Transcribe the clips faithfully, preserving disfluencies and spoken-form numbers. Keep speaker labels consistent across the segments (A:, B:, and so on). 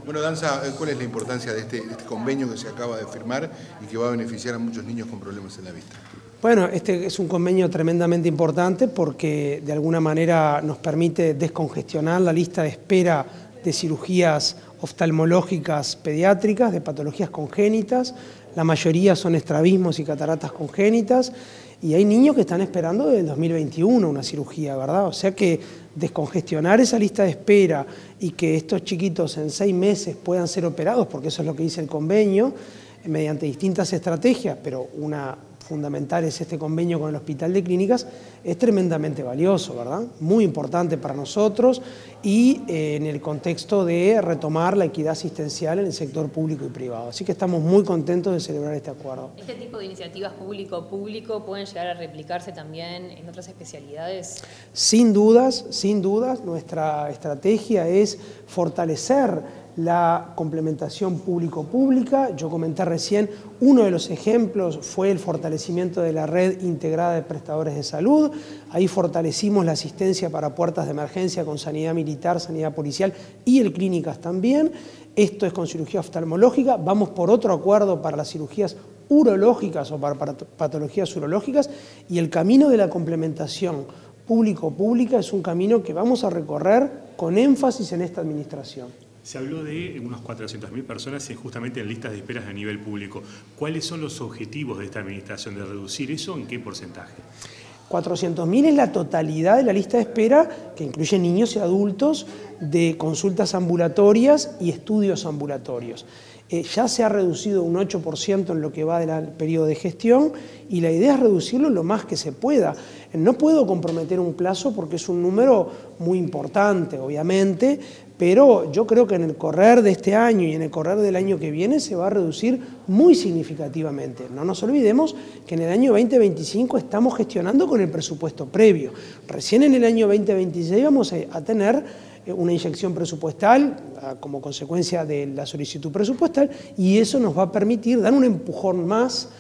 A: Bueno, Danza, ¿cuál es la importancia de este, de este convenio que se acaba de firmar y que va a beneficiar a muchos niños con problemas en la vista?
B: Bueno, este es un convenio tremendamente importante porque de alguna manera nos permite descongestionar la lista de espera de cirugías oftalmológicas pediátricas, de patologías congénitas. La mayoría son estrabismos y cataratas congénitas y hay niños que están esperando desde el dos mil veintiuno una cirugía, ¿verdad? O sea que descongestionar esa lista de espera y que estos chiquitos en seis meses puedan ser operados, porque eso es lo que dice el convenio, mediante distintas estrategias, pero una fundamental es este convenio con el Hospital de Clínicas, es tremendamente valioso, ¿verdad? Muy importante para nosotros y eh, en el contexto de retomar la equidad asistencial en el sector público y privado. Así que estamos muy contentos de celebrar este acuerdo.
C: ¿Este tipo de iniciativas público-público pueden llegar a replicarse también en otras especialidades?
B: Sin dudas, sin dudas, nuestra estrategia es fortalecer la complementación público-pública. Yo comenté recién, uno de los ejemplos fue el fortalecimiento de la red integrada de prestadores de salud. Ahí fortalecimos la asistencia para puertas de emergencia con sanidad militar, sanidad policial y el clínicas también. Esto es con cirugía oftalmológica. Vamos por otro acuerdo para las cirugías urológicas o para patologías urológicas, y el camino de la complementación público-pública es un camino que vamos a recorrer con énfasis en esta administración.
D: Se habló de unos cuatrocientas mil personas justamente en listas de esperas a nivel público. ¿Cuáles son los objetivos de esta administración? ¿De reducir eso? ¿En qué porcentaje?
B: cuatrocientos mil es la totalidad de la lista de espera, que incluye niños y adultos, de consultas ambulatorias y estudios ambulatorios. Eh, ya se ha reducido un ocho por ciento en lo que va del periodo de gestión y la idea es reducirlo lo más que se pueda. No puedo comprometer un plazo porque es un número muy importante, obviamente, pero yo creo que en el correr de este año y en el correr del año que viene se va a reducir muy significativamente. No nos olvidemos que en el año veinte veinticinco estamos gestionando con el presupuesto previo. Recién en el año veinte veintiséis vamos a tener una inyección presupuestal como consecuencia de la solicitud presupuestal y eso nos va a permitir dar un empujón más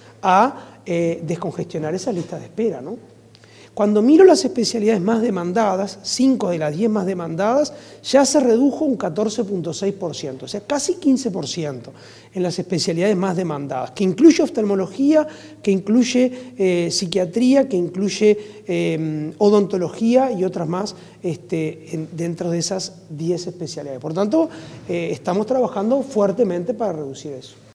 B: a eh, descongestionar esa lista de espera, ¿no? Cuando miro las especialidades más demandadas, cinco de las diez más demandadas, ya se redujo un catorce punto seis por ciento, o sea, casi quince por ciento en las especialidades más demandadas, que incluye oftalmología, que incluye eh, psiquiatría, que incluye eh, odontología y otras más este, en, dentro de esas diez especialidades. Por tanto, eh, estamos trabajando fuertemente para reducir eso.